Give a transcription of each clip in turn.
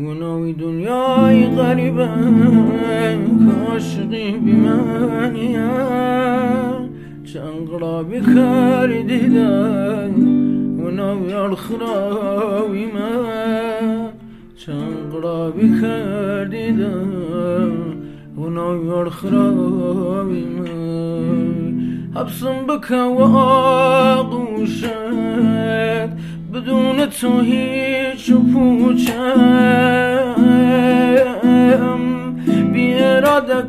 وناوی دنیای غریبه کاشقی بیمانیه چنگرابی کاری دیدن وناوی الخراوی من چنگرابی کار دیدن وناوی الخراوی من حبسم بکن و آغوشت بدون تو هیچ پوچم بی اراده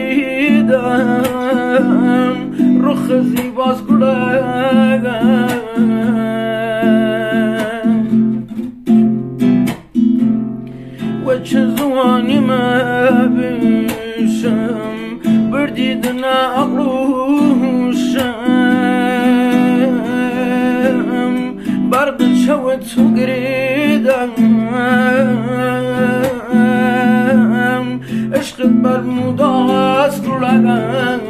کشیدم رخ زیباز گلگم و چه زوانی مبیشم بردیدن اقروشم برق شو تو گریدم عشقت برموداز گلگم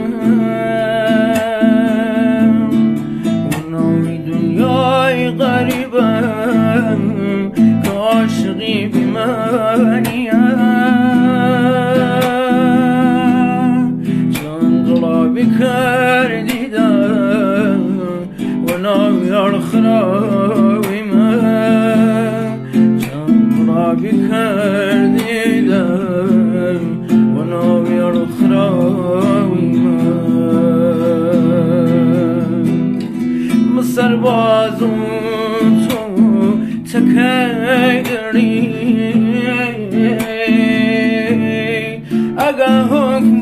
وناوی دنیای غریبم که عاشقی بیمانیه چندرابی کردیدم وناوی الخراوی من چندرابی کردیدم وناوی الخراوی من سربازون تو تکیدری اگه حکم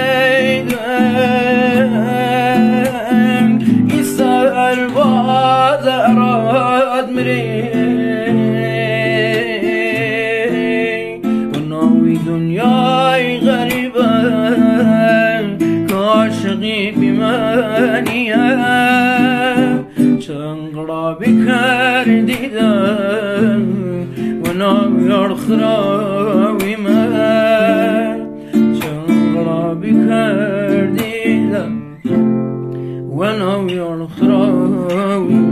بیدن ای سرباز اراد مری وناوی دنیای غریبه که عاشقی بیمانیه چنگرابی کردیدم وناوی الخراوی من چنگرابی کردیدم وناوی الخراوی